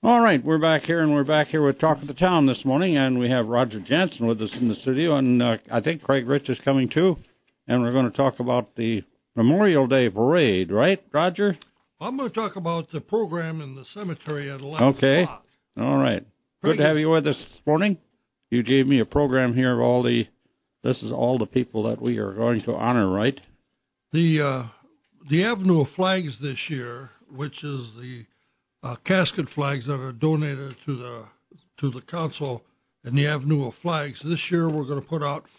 All right, we're back here with Talk of the Town this morning, and we have Roger Jansen with us in the studio, and I think Craig Rich is coming too, and we're going to talk about the Memorial Day Parade, right, Roger? I'm going to talk about the program in the cemetery at 11 Okay, o'clock. All right. Good to have you with us this morning. You gave me a program here of this is all the people that we are going to honor, right? The Avenue of Flags this year, which is the casket flags that are donated to the council and the Avenue of Flags. This year we're going to put out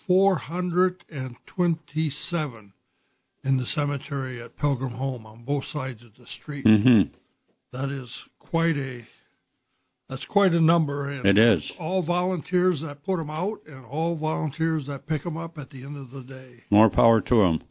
427 in the cemetery at Pilgrim Home on both sides of the street. Mm-hmm. That is quite a number. And it is. All volunteers that put them out and all volunteers that pick them up at the end of the day. More power to them.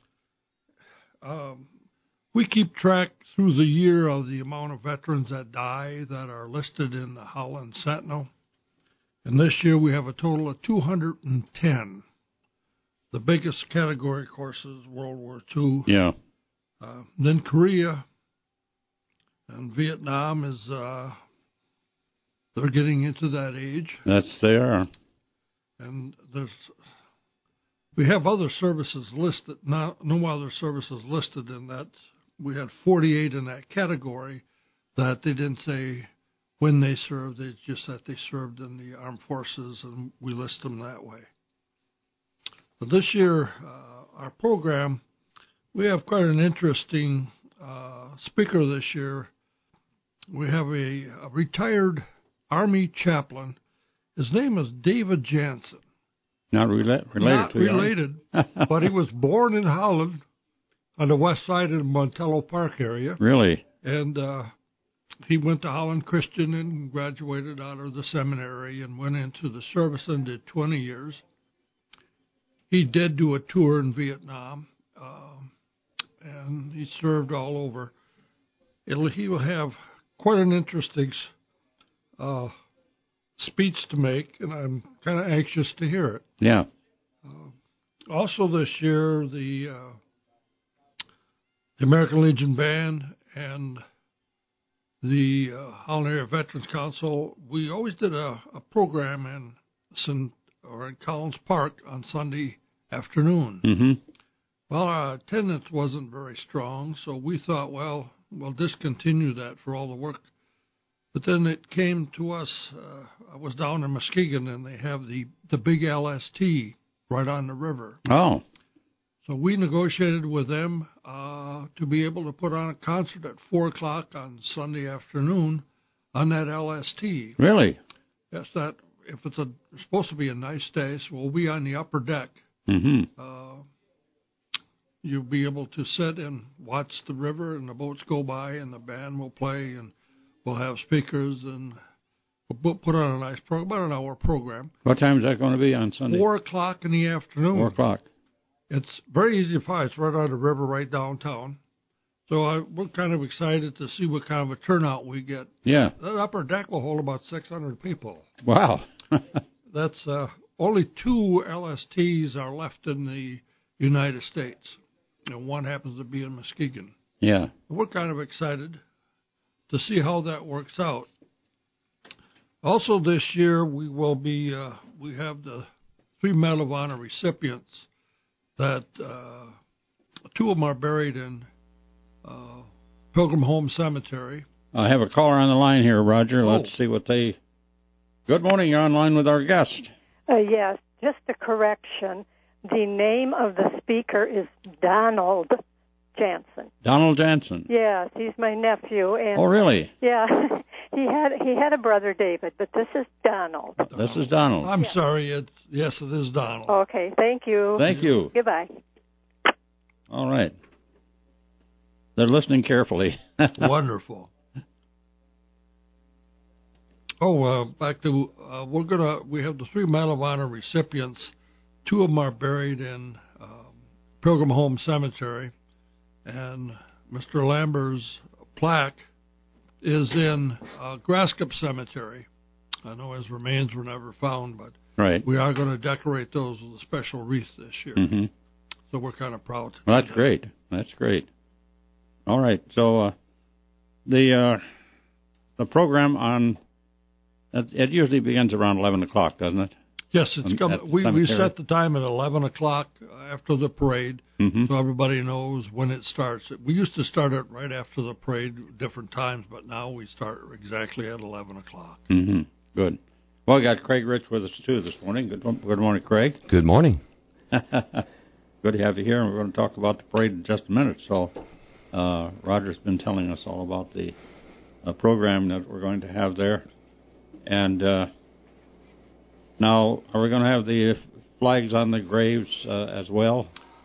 We keep track through the year of the amount of veterans that die that are listed in the Holland Sentinel. And this year we have a total of 210. The biggest category, of course, is World War II. Yeah. Then Korea and Vietnam is, they're getting into that age. They are. And we have other services listed, no other services listed in that. We had 48 in that category that they didn't say when they served. It's just that they served in the armed forces, and we list them that way. But this year, our program, we have quite an interesting speaker this year. We have a retired Army chaplain. His name is David Jansen. Not related, but he was born in Holland on the west side of the Montello Park area. Really? And he went to Holland Christian and graduated out of the seminary and went into the service and did 20 years. He did do a tour in Vietnam, and he served all over. He will have quite an interesting speech to make, and I'm kind of anxious to hear it. Yeah. Also this year, the American Legion Band and the Holland Area Veterans Council, we always did a program in Collins Park on Sunday afternoon. Mm-hmm. Well, our attendance wasn't very strong, so we thought, well, we'll discontinue that for all the work. But then it came to us, I was down in Muskegon, and they have the big LST right on the river. Oh. So we negotiated with them to be able to put on a concert at 4 o'clock on Sunday afternoon on that LST. Really? Yes, that if it's supposed to be a nice day, so we'll be on the upper deck. Mm-hmm. You'll be able to sit and watch the river and the boats go by, and the band will play, and we'll have speakers, and we'll put on a nice program, about an hour program. What time is that going to be on Sunday? 4 o'clock in the afternoon. 4 o'clock. It's very easy to find. It's right on the river, right downtown. So we're kind of excited to see what kind of a turnout we get. Yeah. That upper deck will hold about 600 people. Wow. That's only 2 LSTs are left in the United States, and one happens to be in Muskegon. Yeah. We're kind of excited to see how that works out. Also this year, we have the 3 Medal of Honor recipients that 2 of them are buried in Pilgrim Home Cemetery. I have a caller on the line here, Roger. Oh. Let's see what they... Good morning. You're online with our guest. Yes, just a correction. The name of the speaker is Donald Jansen. Donald Jansen. Yes, he's my nephew. And oh, really? Yeah, he had a brother David, but this is Donald. This is Donald. I'm sorry. Yes, it is Donald. Okay, thank you. Thank you. Goodbye. All right. They're listening carefully. Wonderful. Back to we have the 3 Medal of Honor recipients. 2 of them are buried in Pilgrim Home Cemetery, and Mr. Lambert's plaque is in Graskup Cemetery. I know his remains were never found, but right. We are going to decorate those with a special wreath this year. Mm-hmm. So we're kind of proud. Well, that's great. That's great. All right. So the program on It usually begins around 11 o'clock, doesn't it? Yes, it's coming. We set the time at 11 o'clock after the parade, so everybody knows when it starts. We used to start it right after the parade, different times, but now we start exactly at 11 o'clock. Mm-hmm. Good. Well, we got Craig Rich with us, too, this morning. Good morning, Craig. Good morning. Good to have you here, and we're going to talk about the parade in just a minute. So Roger's been telling us all about the program that we're going to have there. And now, are we going to have the flags on the graves as well?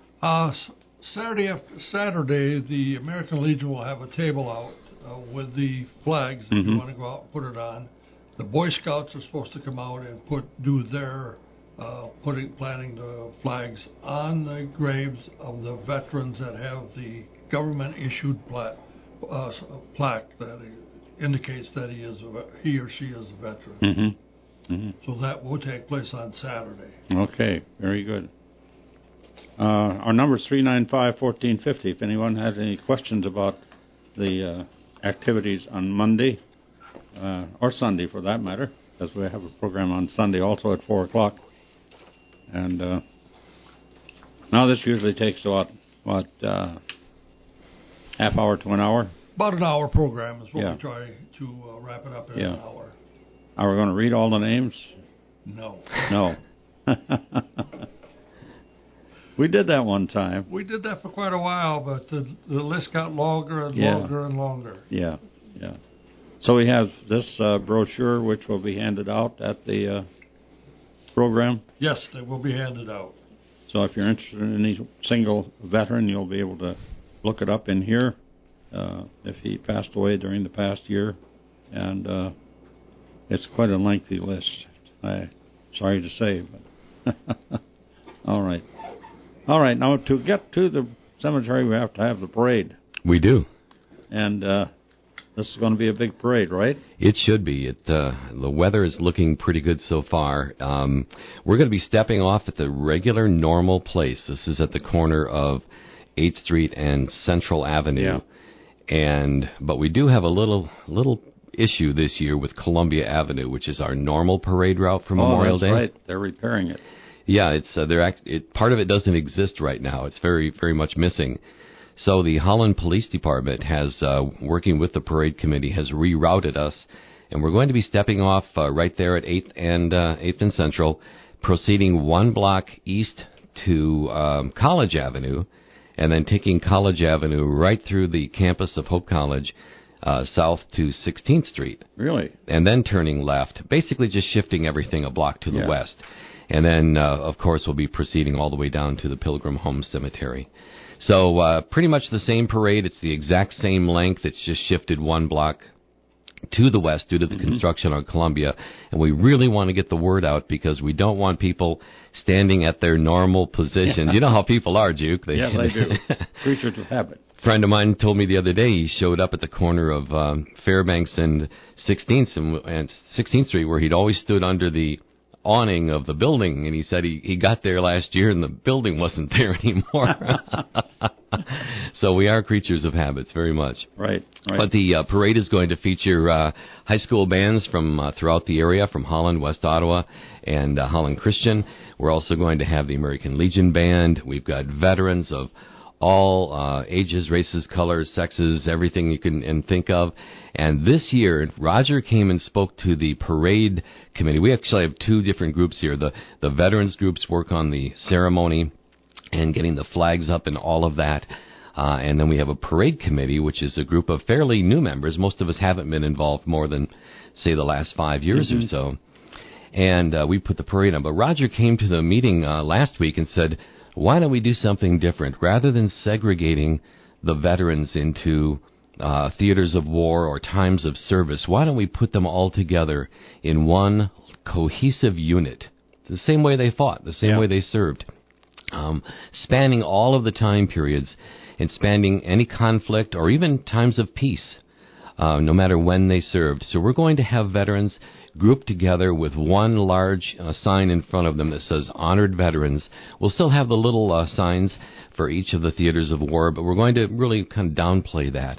Saturday, the American Legion will have a table out with the flags if you want to go out and put it on. The Boy Scouts are supposed to come out and do their planting the flags on the graves of the veterans that have the government-issued plaque that indicates that he or she is a veteran. So that will take place on Saturday. Okay, very good. Our number is 395-1450. If anyone has any questions about the activities on Monday, or Sunday for that matter, because we have a program on Sunday also at 4 o'clock. And now this usually takes about, half hour to an hour? About an hour program is what we try to wrap it up in an hour. Are we going to read all the names? No. We did that one time. We did that for quite a while, but the list got longer and longer and longer. Yeah. So we have this brochure, which will be handed out at the program? Yes, they will be handed out. So if you're interested in any single veteran, you'll be able to look it up in here if he passed away during the past year. And it's quite a lengthy list. Sorry to say, but all right. Now, to get to the cemetery, we have to have the parade. We do. And this is going to be a big parade, right? It should be. The weather is looking pretty good so far. We're going to be stepping off at the regular, normal place. This is at the corner of 8th Street and Central Avenue. But we do have a little issue this year with Columbia Avenue, which is our normal parade route for Memorial Day. Right. They're repairing it. Yeah, it's part of it doesn't exist right now. It's very, very much missing. So the Holland Police Department has, working with the parade committee, has rerouted us, and we're going to be stepping off right there at 8th and Central, proceeding one block east to College Avenue, and then taking College Avenue right through the campus of Hope College, south to 16th Street. Really? And then turning left, basically just shifting everything a block to the west. And then, of course, we'll be proceeding all the way down to the Pilgrim Home Cemetery. So pretty much the same parade. It's the exact same length. It's just shifted one block to the west due to the construction on Columbia. And we really want to get the word out because we don't want people standing at their normal positions. You know how people are, Duke. Yes, I do. Creatures of habit. A friend of mine told me the other day he showed up at the corner of Fairbanks and 16th Street where he'd always stood under the awning of the building, and he said he got there last year and the building wasn't there anymore. So we are creatures of habits, very much. Right. But the parade is going to feature high school bands from throughout the area, from Holland, West Ottawa, and Holland Christian. We're also going to have the American Legion Band. We've got veterans of all ages, races, colors, sexes, everything you can think of. And this year, Roger came and spoke to the parade committee. We actually have two different groups here. The veterans groups work on the ceremony and getting the flags up and all of that. And then we have a parade committee, which is a group of fairly new members. Most of us haven't been involved more than, say, the last 5 years or so. And we put the parade on. But Roger came to the meeting last week and said, why don't we do something different? Rather than segregating the veterans into theaters of war or times of service, why don't we put them all together in one cohesive unit? The same way they fought, the same way they served, spanning all of the time periods and spanning any conflict or even times of peace, no matter when they served. So we're going to have veterans grouped together with one large sign in front of them that says Honored Veterans. We'll still have the little signs for each of the theaters of war, but we're going to really kind of downplay that.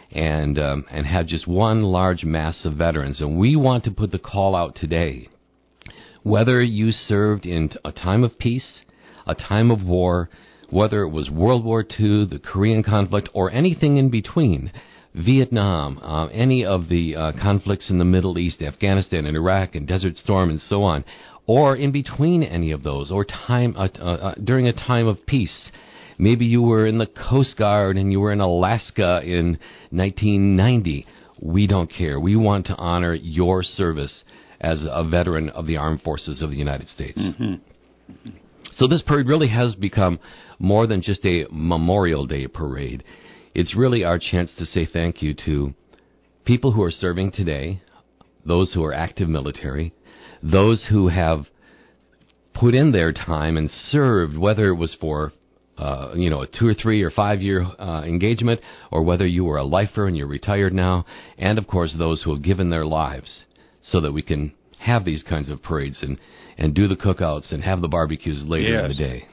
and have just one large mass of veterans. And we want to put the call out today. Whether you served in a time of peace, a time of war, whether it was World War II, the Korean conflict, or anything in between, Vietnam, any of the conflicts in the Middle East, Afghanistan and Iraq and Desert Storm and so on, or in between any of those, or time during a time of peace. Maybe you were in the Coast Guard and you were in Alaska in 1990. We don't care. We want to honor your service as a veteran of the Armed Forces of the United States. Mm-hmm. So this parade really has become more than just a Memorial Day parade. It's really our chance to say thank you to people who are serving today, those who are active military, those who have put in their time and served, whether it was for a 2 or 3 or 5 year engagement, or whether you were a lifer and you're retired now, and of course those who have given their lives so that we can have these kinds of parades and do the cookouts and have the barbecues later in the day.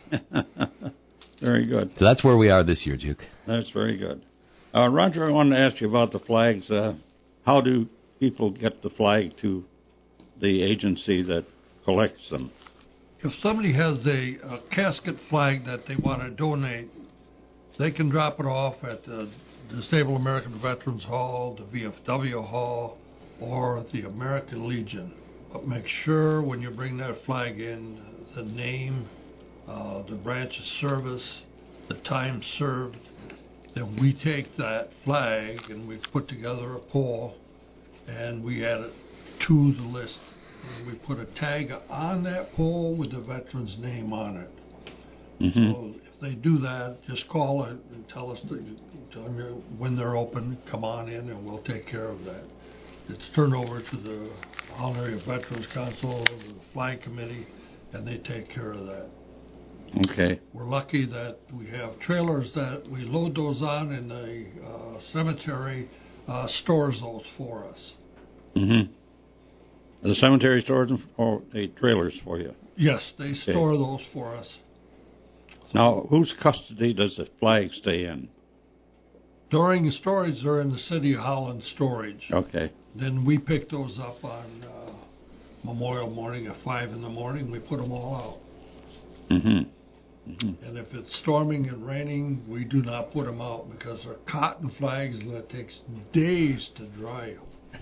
Very good. So that's where we are this year, Duke. That's very good. Roger, I wanted to ask you about the flags. How do people get the flag to the agency that collects them? If somebody has a casket flag that they want to donate, they can drop it off at the Disabled American Veterans Hall, the VFW Hall, or the American Legion. But make sure when you bring that flag in, the name, the branch of service, the time served. Then we take that flag and we put together a poll and we add it to the list. And we put a tag on that poll with the veteran's name on it. Mm-hmm. So if they do that, just call it and tell them when they're open, come on in and we'll take care of that. It's turned over to the Honorary Veterans Council, the Flag Committee, and they take care of that. Okay. We're lucky that we have trailers that we load those on, and the cemetery stores those for us. Mm-hmm. The cemetery stores them, or the trailers for you? Yes, they store those for us. Now, whose custody does the flag stay in? During the storage, they're in the City of Holland storage. Okay. Then we pick those up on Memorial morning at 5 in the morning. We put them all out. Mm-hmm. Mm-hmm. And if it's storming and raining, we do not put them out because they're cotton flags and it takes days to dry.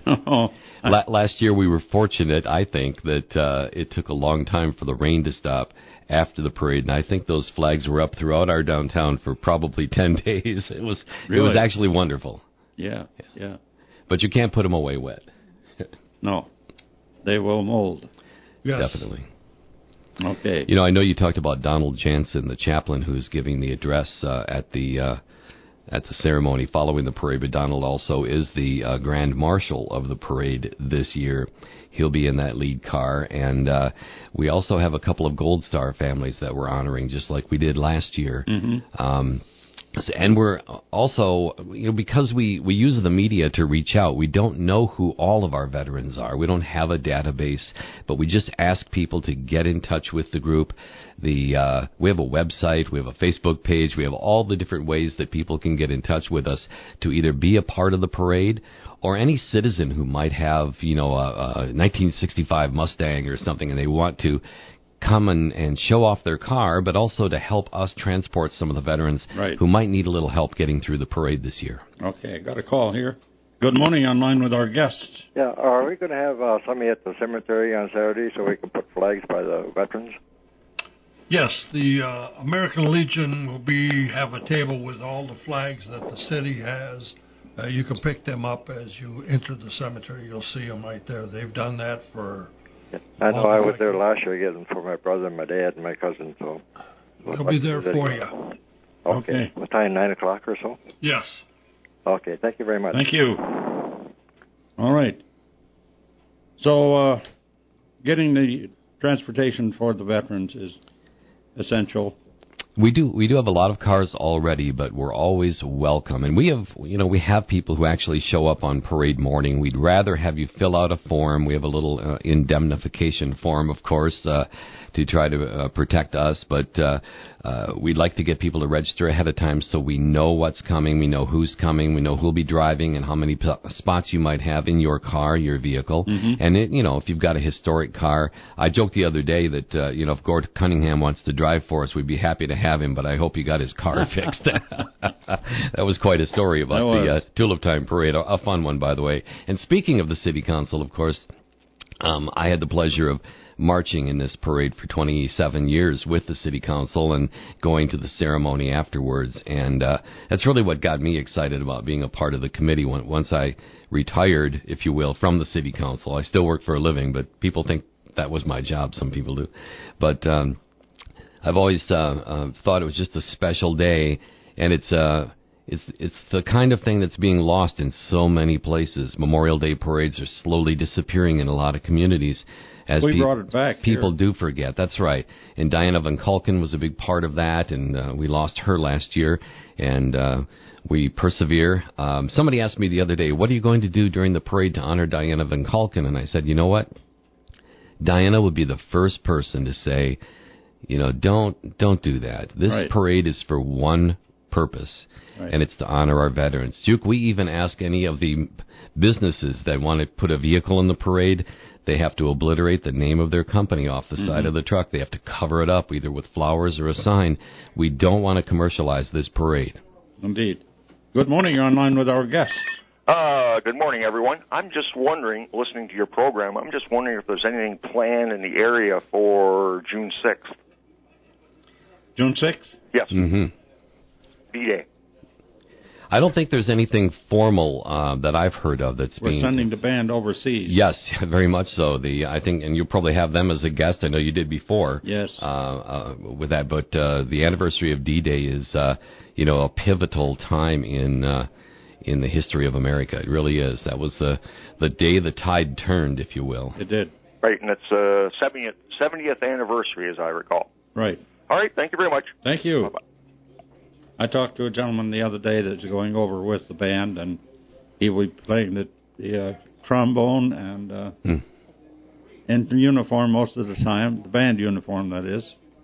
Last year we were fortunate, I think, that it took a long time for the rain to stop after the parade, and I think those flags were up throughout our downtown for probably 10 days. It was actually wonderful. Yeah. But you can't put them away wet. No, they will mold. Yes. Definitely. Okay. I know you talked about Donald Jansen, the chaplain who's giving the address at the ceremony following the parade, but Donald also is the Grand Marshal of the parade this year. He'll be in that lead car, and we also have a couple of Gold Star families that we're honoring, just like we did last year. Mm-hmm. And we're also, because we use the media to reach out, we don't know who all of our veterans are. We don't have a database, but we just ask people to get in touch with the group. We have a website, we have a Facebook page, we have all the different ways that people can get in touch with us to either be a part of the parade or any citizen who might have, a 1965 Mustang or something and they want to come and show off their car, but also to help us transport some of the veterans who might need a little help getting through the parade this year. Okay, got a call here. Good morning, online with our guests. Yeah, are we going to have somebody at the cemetery on Saturday so we can put flags by the veterans? Yes, the American Legion will have a table with all the flags that the city has. You can pick them up as you enter the cemetery. You'll see them right there. They've done that for... Yeah. I know I was there last year getting for my brother and my dad and my cousin. So they'll be there for you. Okay. What time, 9 o'clock or so? Yes. Okay, thank you very much. Thank you. All right. So getting the transportation for the veterans is essential. We do have a lot of cars already, but we're always welcome. And we have people who actually show up on parade morning. We'd rather have you fill out a form. We have a little indemnification form, of course, to try to protect us, but we'd like to get people to register ahead of time so we know what's coming, we know who's coming, we know who'll be driving, and how many spots you might have in your car, your vehicle. Mm-hmm. And if you've got a historic car, I joked the other day that if Gord Cunningham wants to drive for us, we'd be happy to have him, but I hope he got his car fixed. That was quite a story about the Tulip Time Parade, a fun one, by the way. And speaking of the City Council, of course, I had the pleasure of marching in this parade for 27 years with the City Council and going to the ceremony afterwards. And that's really what got me excited about being a part of the committee. Once I retired, if you will, from the City Council, I still work for a living, but people think that was my job. Some people do. But I've always thought it was just a special day, and it's the kind of thing that's being lost in so many places. Memorial Day parades are slowly disappearing in a lot of communities. As we brought it back. People do forget. That's right. And Diana Van Kalken was a big part of that, and we lost her last year, and we persevere. Somebody asked me the other day, what are you going to do during the parade to honor Diana Van Kalken? And I said, you know what? Diana would be the first person to say, don't do that. This parade is for one purpose, and it's to honor our veterans. Duke, we even ask any of the businesses that want to put a vehicle in the parade, they have to obliterate the name of their company off the side of the truck. They have to cover it up either with flowers or a sign. We don't want to commercialize this parade. Indeed. Good morning. You're online with our guests. Good morning, everyone. I'm just wondering, listening to your program, I'm just wondering if there's anything planned in the area for June 6th. June 6th? Yes. Mm-hmm. D-Day. I don't think there's anything formal that I've heard of that's We're sending the band overseas. Yes, very much so. I think, and you'll probably have them as a guest. I know you did before. Yes. With that, but the anniversary of D-Day is, a pivotal time in the history of America. It really is. That was the day the tide turned, if you will. It did. Right, and it's 70th anniversary, as I recall. Right. All right. Thank you very much. Thank you. Bye-bye. I talked to a gentleman the other day that's going over with the band, and he will be playing the trombone and in uniform most of the time, the band uniform, that is.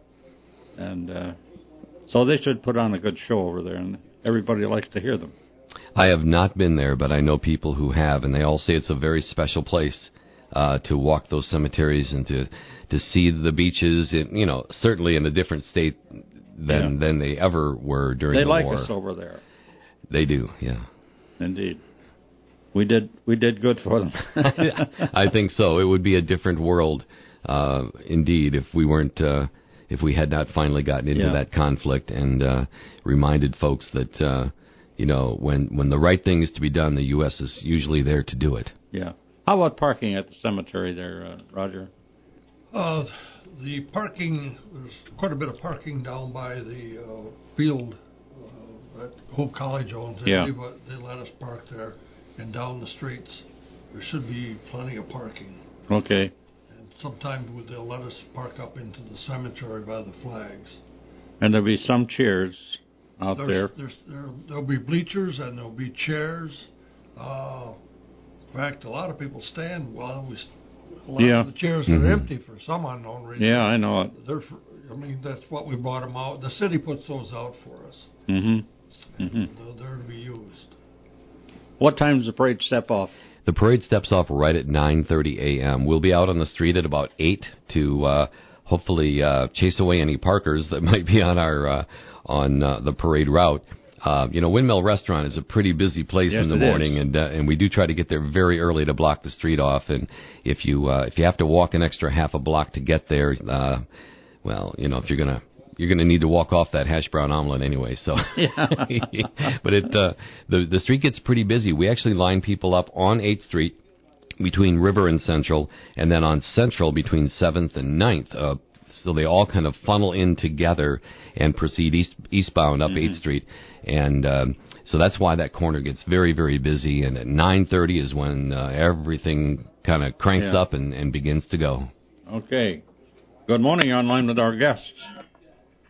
And so they should put on a good show over there, and everybody likes to hear them. I have not been there, but I know people who have, and they all say it's a very special place to walk those cemeteries and to see the beaches, certainly in a different state than they ever were during the war. They like us over there. They do, yeah. Indeed. We did good for them. I think so. It would be a different world, indeed, if we had not finally gotten into that conflict and reminded folks that when the right thing is to be done, the U.S. is usually there to do it. Yeah. How about parking at the cemetery there, Roger? The parking, there's quite a bit of parking down by the field that Hope College owns. But they let us park there, and down the streets there should be plenty of parking. Okay. And sometimes they'll let us park up into the cemetery by the flags. And there'll be some chairs out there. There'll be bleachers and there'll be chairs. In fact, a lot of people stand while a lot of the chairs are empty for some unknown reason. Yeah, I know it. That's what we bought them out. The city puts those out for us. Mm-hmm. They're to be used. What time does the parade step off? The parade steps off right at 9:30 a.m. We'll be out on the street at about 8 to hopefully chase away any parkers that might be on our on the parade route. Windmill Restaurant is a pretty busy place in the morning, and we do try to get there very early to block the street off. And if you have to walk an extra half a block to get there, if you're gonna need to walk off that hash brown omelet anyway. So, but the street gets pretty busy. We actually line people up on 8th Street between River and Central, and then on Central between 7th and 9th. So they all kind of funnel in together and proceed eastbound up 8th Street. And so that's why that corner gets very, very busy. And at 9:30 is when everything kind of cranks up and begins to go. Okay. Good morning. You're online with our guests.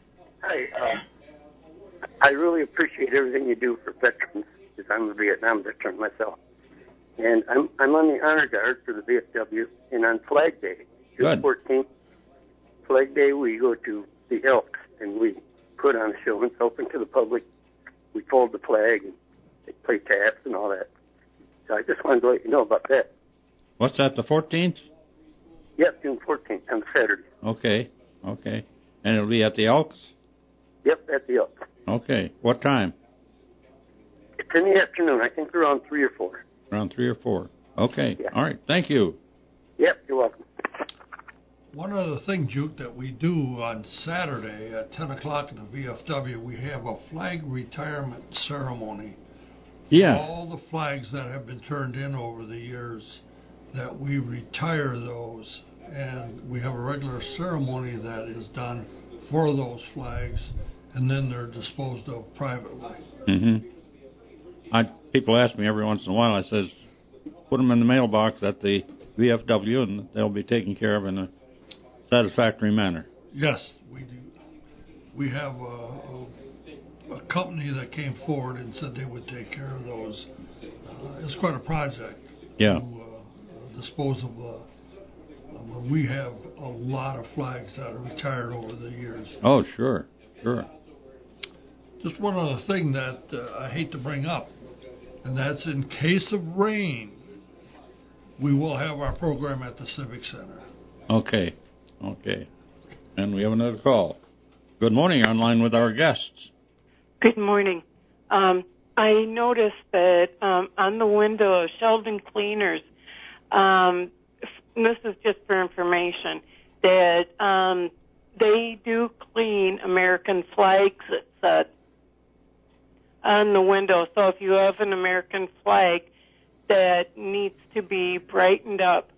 Hi. I really appreciate everything you do for veterans, because I'm a Vietnam veteran myself. And I'm on the honor guard for the VFW, and on Flag Day, June 14th, Flag Day, we go to the Elks, and we put on a show. It's open to the public. We fold the flag, and they play taps and all that. So I just wanted to let you know about that. What's that, the 14th? Yep, June 14th, on Saturday. Okay. And it'll be at the Elks? Yep, at the Elks. Okay. What time? It's in the afternoon. I think around 3 or 4. Around 3 or 4. Okay. Yeah. All right. Thank you. Yep, you're welcome. One other thing, Juke, that we do on Saturday at 10 o'clock in the VFW, we have a flag retirement ceremony. Yeah. All the flags that have been turned in over the years, that we retire those, and we have a regular ceremony that is done for those flags, and then they're disposed of privately. Mm-hmm. People ask me every once in a while, I says, put them in the mailbox at the VFW, and they'll be taken care of in a satisfactory manner. Yes, we do. We have a company that came forward and said they would take care of those. It's quite a project. Yeah. To dispose of. We have a lot of flags that are retired over the years. Oh, sure. Just one other thing that I hate to bring up, and that's in case of rain, we will have our program at the Civic Center. Okay. And we have another call. Good morning, online with our guests. Good morning. I noticed that on the window of Sheldon Cleaners, this is just for information, that they do clean American flags, it said, on the window. So if you have an American flag that needs to be brightened up,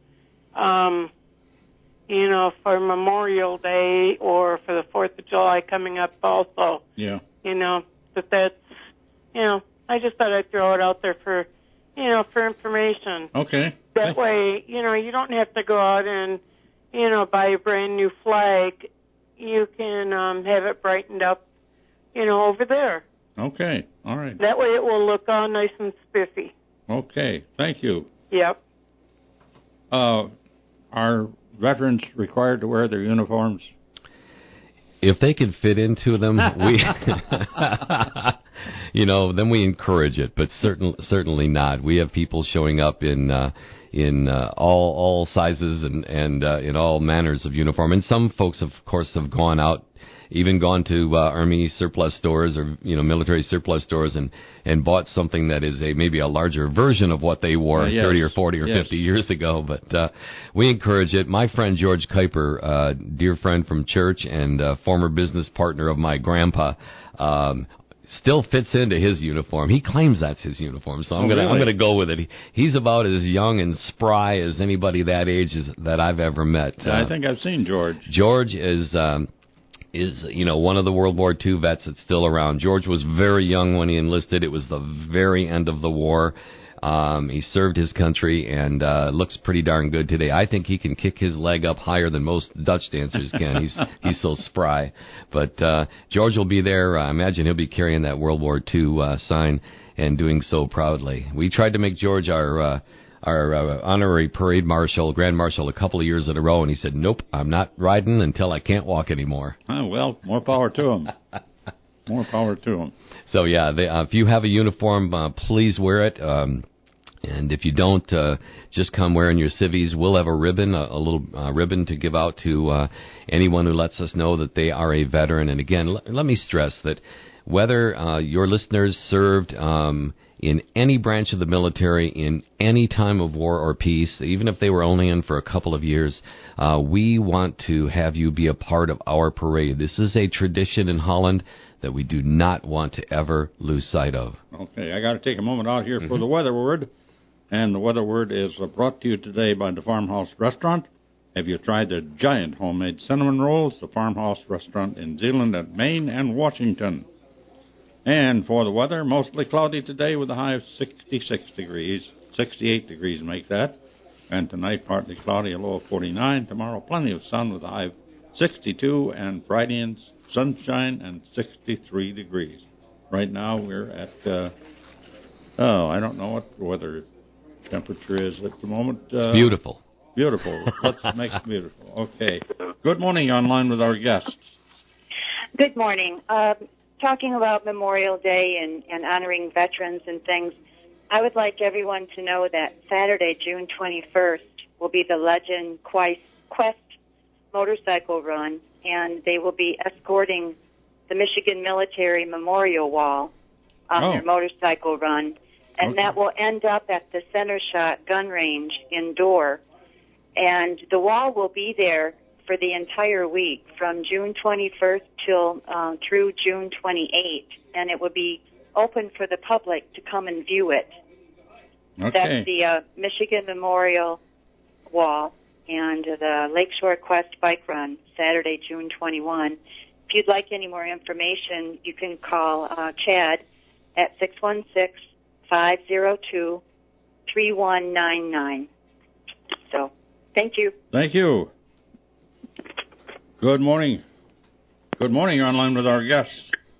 for Memorial Day or for the 4th of July coming up also. Yeah. That's, I just thought I'd throw it out there for information. Okay. That way, you don't have to go out and, buy a brand new flag. You can have it brightened up, over there. Okay. All right. That way it will look all nice and spiffy. Okay. Thank you. Yep. Are veterans required to wear their uniforms? If they can fit into them, we, then we encourage it. But certainly not. We have people showing up in all sizes and in all manners of uniform. And some folks, of course, have gone out, even gone to Army surplus stores or military surplus stores and bought something that is maybe a larger version of what they wore 30 or 40 or 50 years ago. But we encourage it. My friend George Kuiper, dear friend from church and former business partner of my grandpa, still fits into his uniform. He claims that's his uniform, so I'm gonna go with it. He's about as young and spry as anybody that age that I've ever met. I think I've seen George. George is one of the World War II vets that's still around. George was very young when he enlisted. It was the very end of the war. He served his country and looks pretty darn good today. I think he can kick his leg up higher than most Dutch dancers can. He's so spry. But George will be there. I imagine he'll be carrying that World War II sign and doing so proudly. We tried to make George our honorary parade marshal, grand marshal, a couple of years in a row, and he said, "Nope, I'm not riding until I can't walk anymore." Well, more power to him. More power to him. So, if you have a uniform, please wear it. And if you don't, just come wearing your civvies. We'll have a ribbon, a little ribbon to give out to anyone who lets us know that they are a veteran. And again, let me stress that whether your listeners served in any branch of the military, in any time of war or peace, even if they were only in for a couple of years, we want to have you be a part of our parade. This is a tradition in Holland that we do not want to ever lose sight of. Okay, I got to take a moment out here for the weather word. And the weather word is brought to you today by the Farmhouse Restaurant. Have you tried their giant homemade cinnamon rolls? The Farmhouse Restaurant in Zeeland and Maine and Washington. And for the weather, mostly cloudy today with a high of 66 degrees. 68 degrees make that. And tonight, partly cloudy, a low of 49. Tomorrow, plenty of sun with a high of 62, and Friday and sunshine and 63 degrees. Right now we're at, I don't know what the weather temperature is at the moment. It's beautiful. Beautiful. Let's make it beautiful. Okay. Good morning. You're online with our guests. Good morning. Talking about Memorial Day and honoring veterans and things, I would like everyone to know that Saturday, June 21st, will be the Legend Quest motorcycle run, and they will be escorting the Michigan Military Memorial Wall on their motorcycle run, and that will end up at the Center Shot gun range indoor. And the wall will be there for the entire week, from June 21st till through June 28th, and it will be open for the public to come and view it. Okay. That's the Michigan Memorial Wall and the Lakeshore Quest Bike Run, Saturday, June 21. If you'd like any more information, you can call Chad at 616-502-3199. So, thank you. Thank you. Good morning. Good morning. You're online with our guests.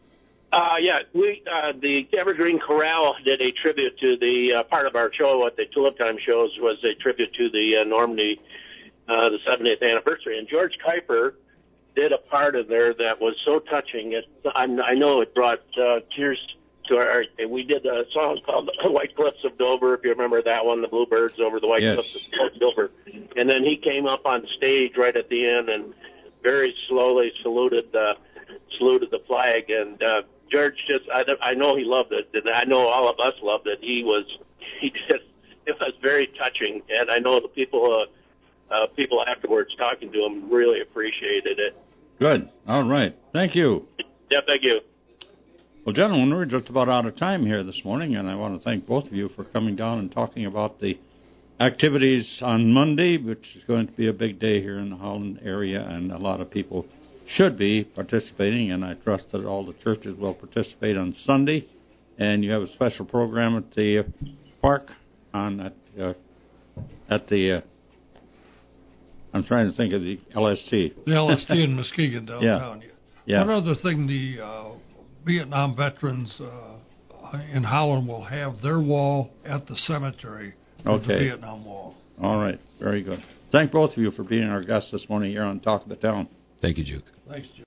The Evergreen Corral did a tribute to the part of our show at the Tulip Time shows was a tribute to the Normandy, the 70th anniversary. And George Kuiper did a part of there that was so touching. I know it brought tears to our. We did a song called White Cliffs of Dover, if you remember that one, the Bluebirds over the White Cliffs of Dover. And then he came up on stage right at the end and very slowly saluted the flag. And George I know he loved it, and I know all of us loved it. It was very touching, and I know the people afterwards talking to him really appreciated it. Good. All right. Thank you. Yeah, thank you. Well, gentlemen, we're just about out of time here this morning, and I want to thank both of you for coming down and talking about the activities on Monday, which is going to be a big day here in the Holland area, and a lot of people should be participating, and I trust that all the churches will participate on Sunday. And you have a special program at the park at the I'm trying to think of the LST. The LST in Muskegon downtown. Yeah. One other thing, the Vietnam veterans in Holland will have their wall at the cemetery. The Vietnam Wall. All right. Very good. Thank both of you for being our guests this morning here on Talk of the Town. Thank you, Duke. Thanks, Duke.